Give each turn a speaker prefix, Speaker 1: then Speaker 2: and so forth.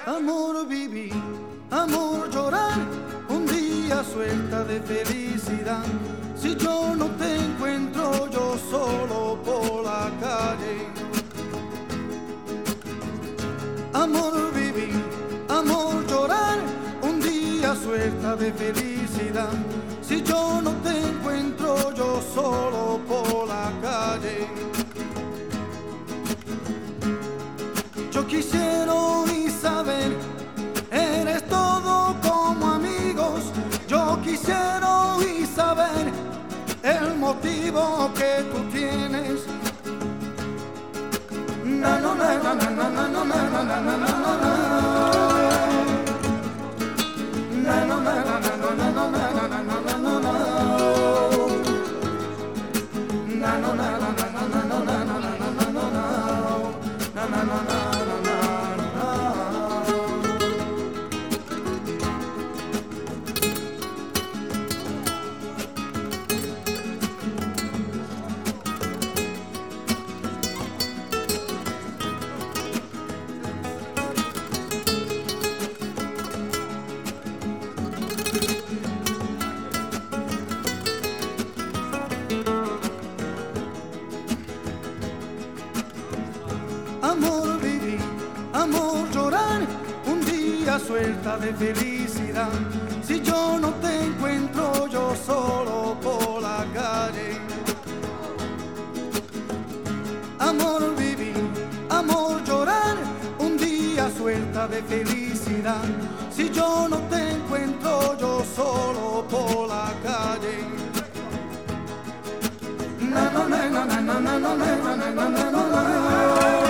Speaker 1: Amor vivir, amor llorar, un día suelta de felicidad. Si yo no te encuentro yo solo por la calle. Amor vivir, amor llorar, un día suelta de felicidad. Si yo no te encuentro yo solo por la calle. Yo quisiera y saber, eres todo como amigos. Yo quisiera y saber el motivo que tú tienes. Na na na na na na na na na na na na na. Na na na na na na na na na na na na na na. Na na na na na na na na na na na na na na. Na na na na. Amor vivir, amor llorar, un día suelta de felicidad. Si yo no te encuentro yo solo por la calle. Amor vivir, amor llorar, un día suelta de felicidad. Si yo no te encuentro yo solo por la calle. Na na na na na na na na na na na na na.